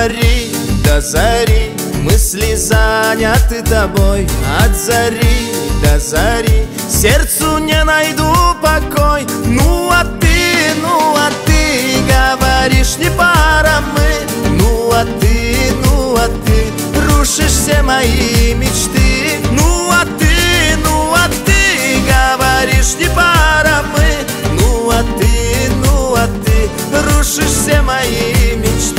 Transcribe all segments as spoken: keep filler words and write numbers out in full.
зари до зари мысли заняты тобой. От зари до зари сердцу не найду покой. Ну а ты, ну а ты говоришь, не пара мы. Ну а ты, ну а ты рушишь все мои мечты. Ну а ты, ну а ты говоришь, не пара мы. Ну а ты, ну а ты рушишь все мои мечты.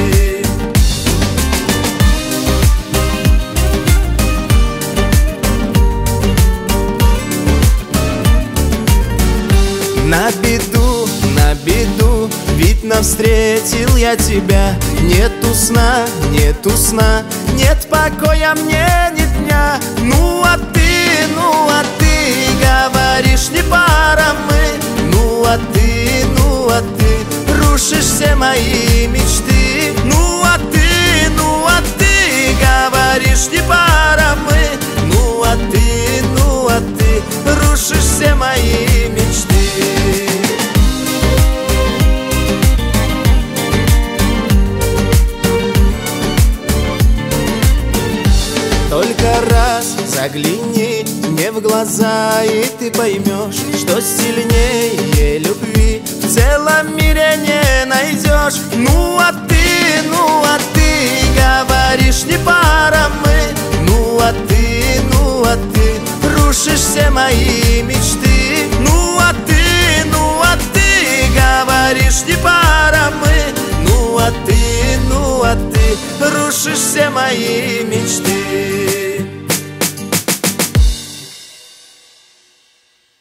На беду, на беду, видно, встретил я тебя. Нету сна, нету сна, нет покоя мне ни дня. Ну а ты, ну а ты говоришь, не пара мы. Ну а ты, ну а ты рушишь все мои мечты. Ну а ты, ну а ты говоришь, не пара мы. Ну а ты, ну а ты рушишь все мои мечты. Только раз загляни мне в глаза, и ты поймешь, что сильнее любви в целом мире не найдешь. Ну а ты, ну а ты говоришь, не пара мы. Ну а ты, ну а ты рушишь все мои мечты. Ну а ты, ну а ты говоришь, не пара мы. Ну а ты, ну а ты рушишь все мои мечты.